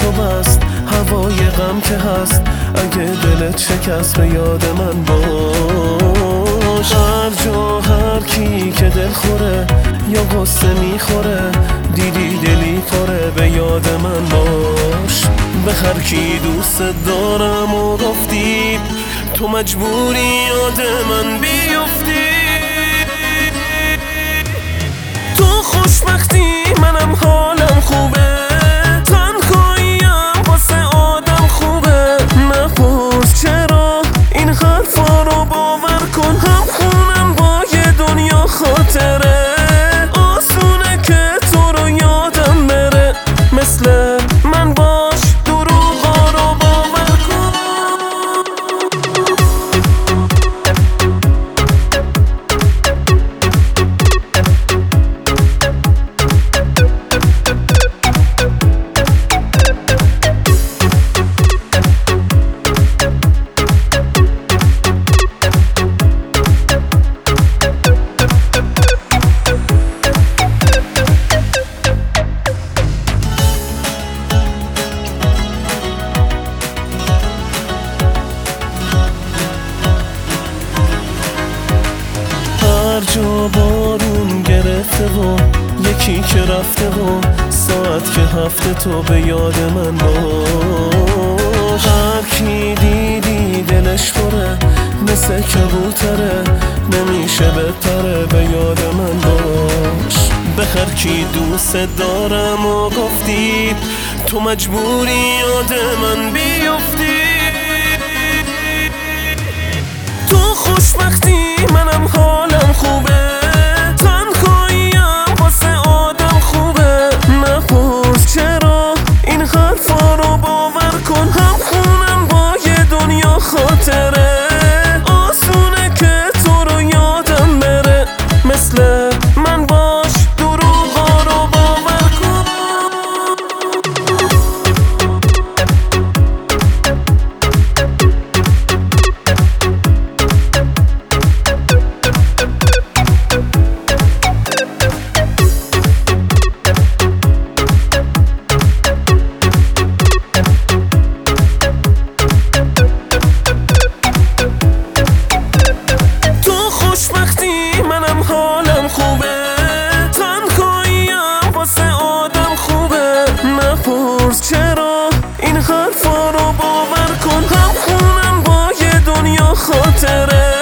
تو بست، هوای غم که هست. اگه دلت شکست به یاد من باش. هر جا هر کی که دل خوره یا غصه میخوره، دیدی دلی پره به یاد من باش. به هر کی دوست دارم و گفتی، تو مجبوری یاد من بیفتی. تو خوشبختی منم حالم خوبه، تنهاییم واسه آدم خوبه. نپرس چرا این حرفا رو باور کن، هم خونم با یه دنیا خاطره. آسونه که تو رو یادم بره، مثل من باش دروغا رو باور کن. هر جا بارون گرفته و یکی که رفته و ساعت که هفته، تو به یاد من باش. هر کی دیدی دلش پره، مثل کبوتره نمیشه بپره به یاد من باش. به هر کی دوست دارم و گفتی، تو مجبوری یاد من بیفتی. تو خوشبختی منم حالم خوبه، تنهاییم واسه آدم خوبه. نپرس چرا این حرفا رو باور کن، هم خونم با یه دنیا خاطره. آسونه که تو رو یادم بره، مثل من باش دروغا رو باور کن. منم حالم خوبه، تنهاییم واسه آدم خوبه. نپرس چرا این حرفا رو باور کن، هم خونم با یه دنیا خاطره.